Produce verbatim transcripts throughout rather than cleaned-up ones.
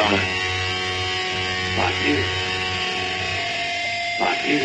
alone. Like you. Like you.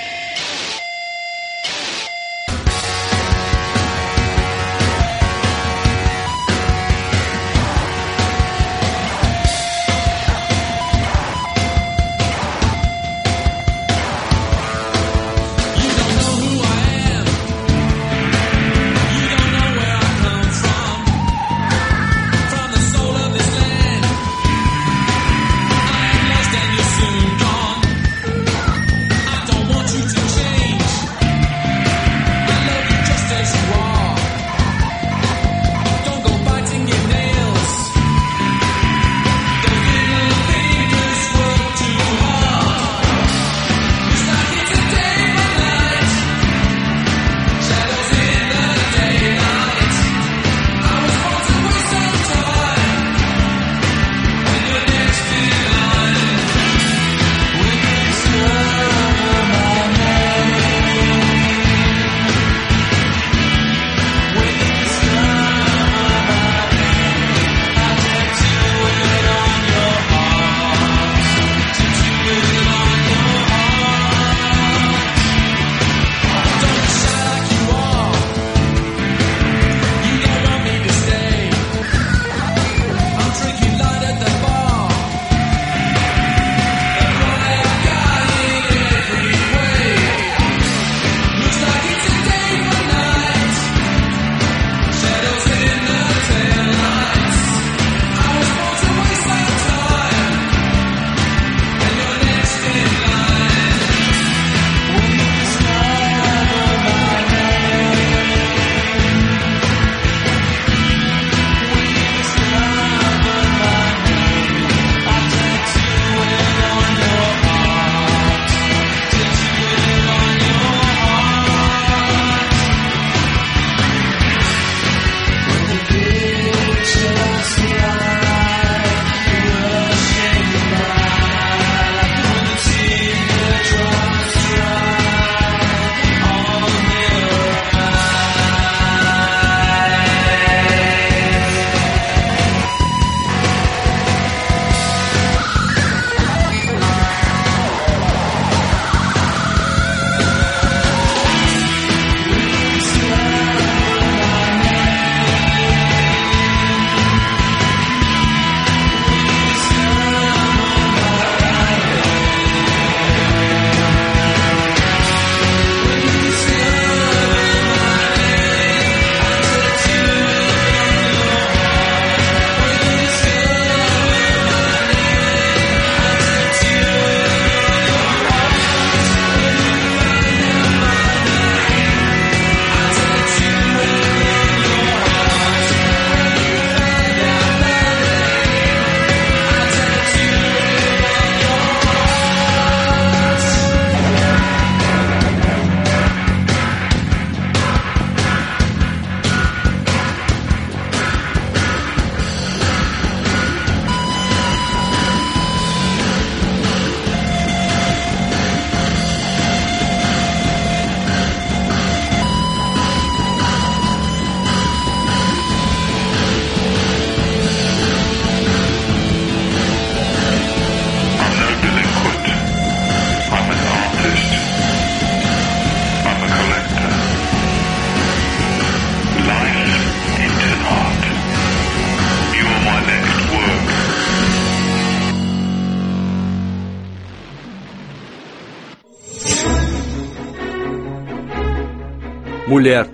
Mulher,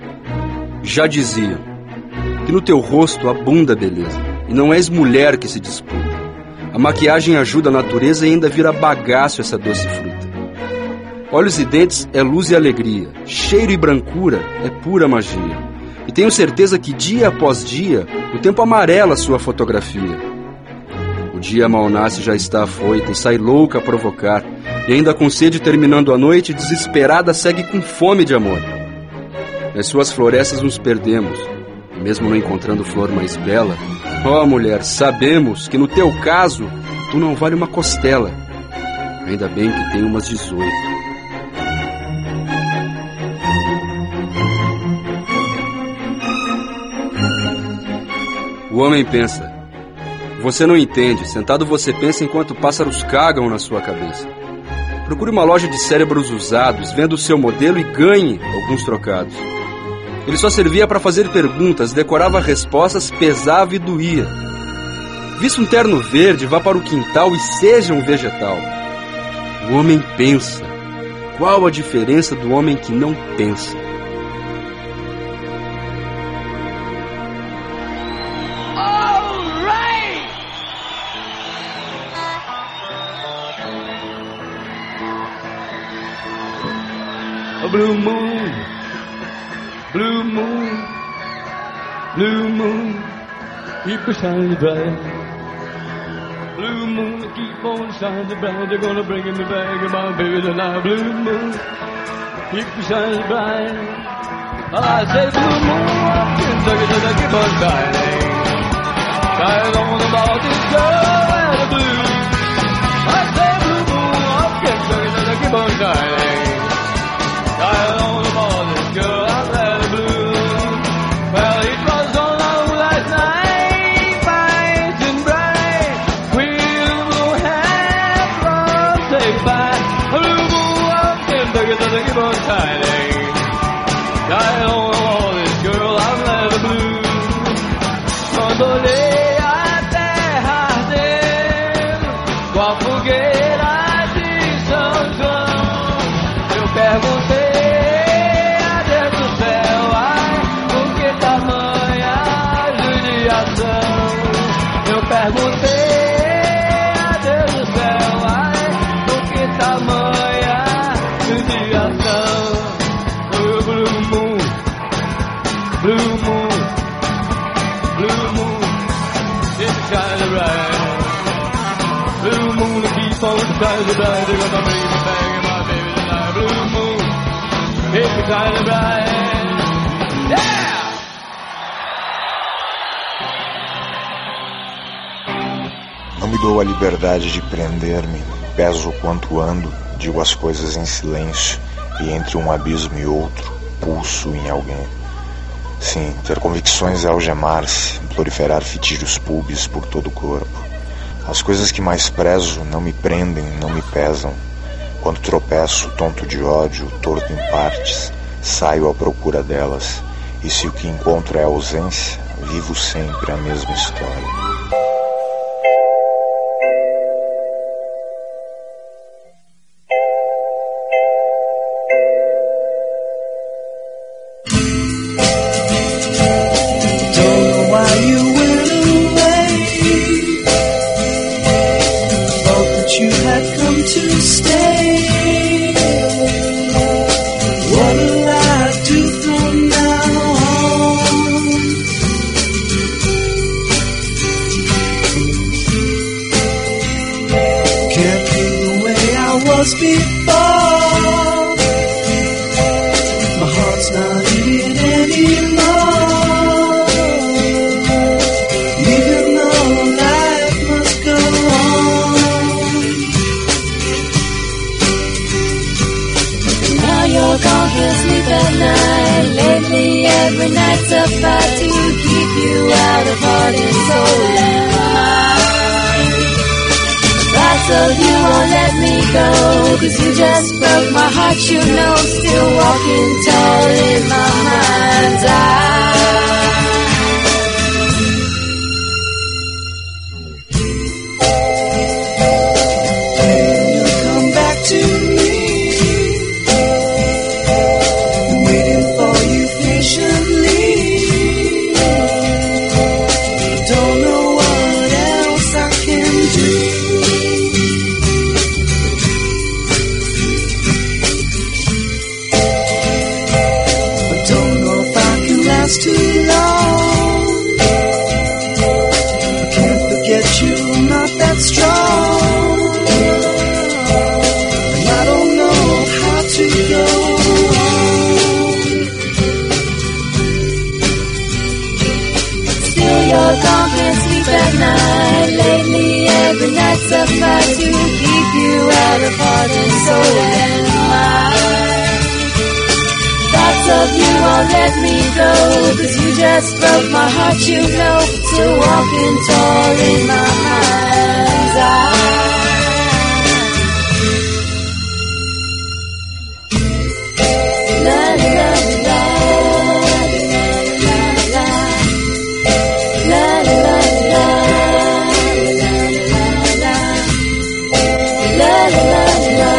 já diziam que no teu rosto abunda beleza, e não és mulher que se disputa. A maquiagem ajuda a natureza e ainda vira bagaço essa doce fruta. Olhos e dentes é luz e alegria, cheiro e brancura é pura magia. E tenho certeza que dia após dia o tempo amarela sua fotografia. O dia mal nasce já está afoita e sai louca a provocar, e ainda com sede terminando a noite, desesperada segue com fome de amor. Nas suas florestas nos perdemos, e mesmo não encontrando flor mais bela, ó mulher, sabemos que no teu caso tu não vale uma costela. Ainda bem que tem umas dezoito. O homem pensa, Você não entende. Sentado você pensa enquanto pássaros cagam na sua cabeça. Procure uma loja de cérebros usados, venda o seu modelo e ganhe alguns trocados. Ele só servia para fazer perguntas, decorava respostas, pesava e doía. Vista um terno verde, vá para o quintal e seja um vegetal. O homem pensa. Qual a diferença do homem que não pensa? Blue moon, blue moon, blue moon, keep it shining bright. Blue moon, keep on shining bright. They're gonna bring me back, my baby tonight. Blue moon, keep it shining bright. I say blue moon, Kentucky, keep on shining. Shine on the mountain, girl, and the blue. I say blue moon, Kentucky, keep on shining. I on the morning, girl, I'm let it bloom. Well, it was so long last night, bright and bright. We'll go have from say bye. Blue moon, I'm Kentucky, to keep on shining. I on the morning, girl, I'm let it bloom. Quando lei a terra dele, com a fogueira de São João, eu perguntei. Eu perguntei a Deus do céu, ai, por que tamanha judiação? Oh, blue moon, blue moon, blue moon, it's shining bright. Blue moon, keep on shining bright. They're gonna bring me back, my baby tonight. Blue moon, it's shining bright. Yeah! Não me dou a liberdade de prender-me, peso quanto ando, digo as coisas em silêncio, e entre um abismo e outro, pulso em alguém. Sim, ter convicções é algemar-se, proliferar fitírios pubis por todo o corpo. As coisas que mais prezo não me prendem, não me pesam. Quando tropeço, tonto de ódio, torto em partes, saio à procura delas, e se o que encontro é ausência, vivo sempre a mesma história. Of you let me go, 'cause you just broke my heart, you know. Still walking tall in my mind's eye. La la la la la la la la la la la la la.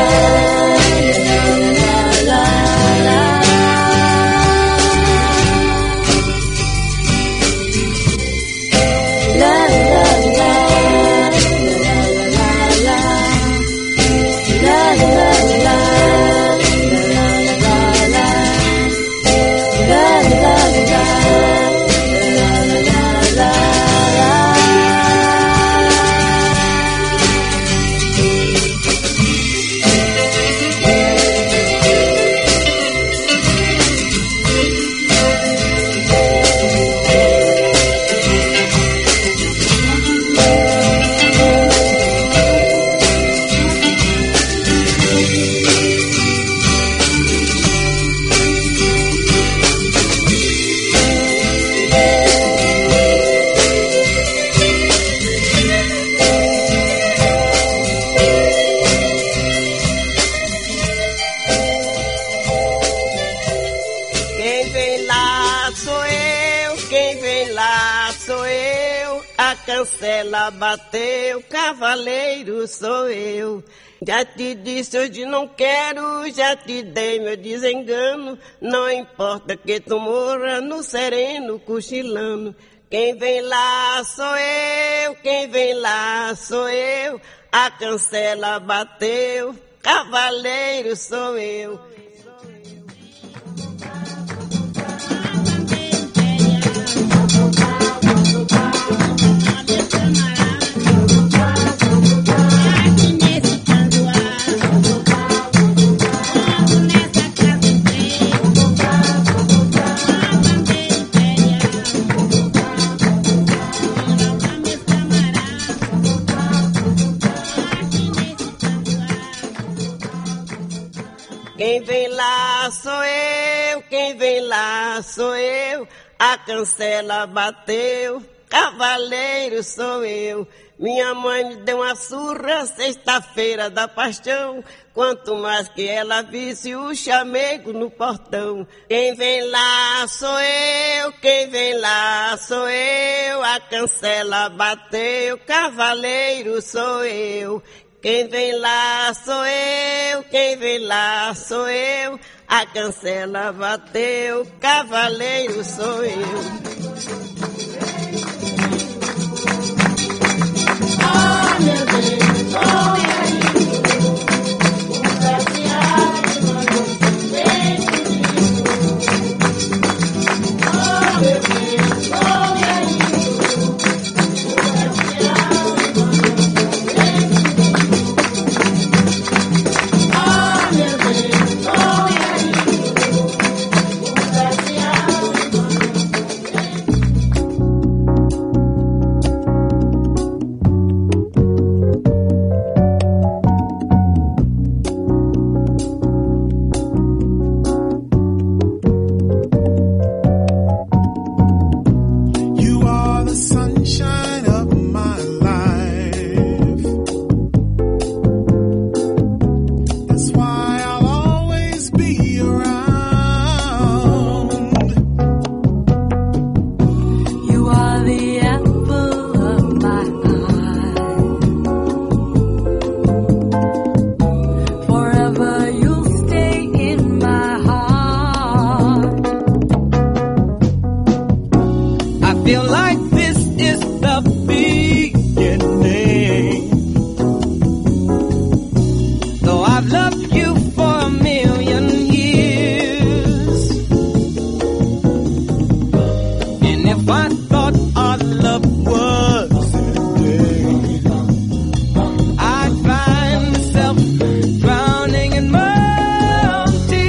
Cancela bateu, cavaleiro sou eu. Já te disse hoje não quero, já te dei meu desengano. Não importa que tu morra no sereno cochilando. Quem vem lá sou eu, quem vem lá sou eu. A cancela bateu, cavaleiro sou eu. Quem vem lá sou eu, quem vem lá sou eu. A cancela bateu, cavaleiro sou eu. Minha mãe me deu uma surra sexta-feira da paixão. Quanto mais que ela visse o chamego no portão. Quem vem lá sou eu, quem vem lá sou eu. A cancela bateu, cavaleiro sou eu. Quem vem lá sou eu, quem vem lá sou eu. A cancela bateu, cavaleiro sou eu. Ah, meu Deus, oh,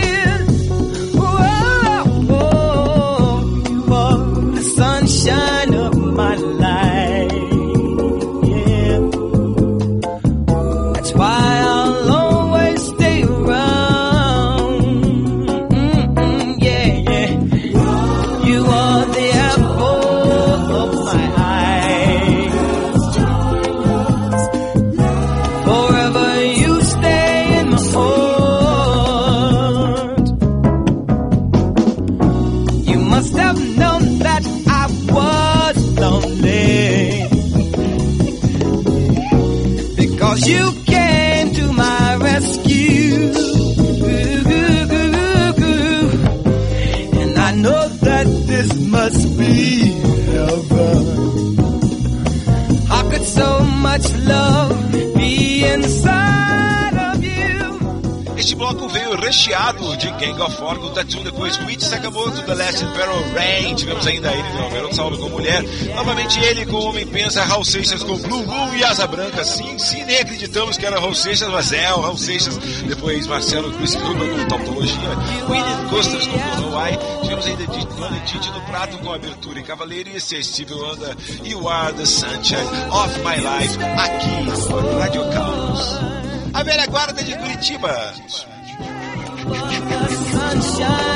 sunshine I know that this must be heaven. How could so much love be inside of you? Este bloco veio recheado de Gang of Four com Tattoo, depois Witch Sakamoto, The Last Emperor Rain, tivemos ainda ele com Garoto Salve com Mulher, novamente ele com Homem Pensa, Raul Seixas com Blue Moon e Asa Branca, sim, sim, nem acreditamos que era Raul Seixas, mas é o Raul Seixas, depois Marcelo Chris Kruger com Tautologia, William Costers com Don't Know Why, tivemos ainda Dona Titi no Prato com Abertura e Cavaleiro, e esse é Steve Wonder, You Are the Sunshine of My Life, aqui por Radio Caos. A velha guarda de Curitiba. Sunshine.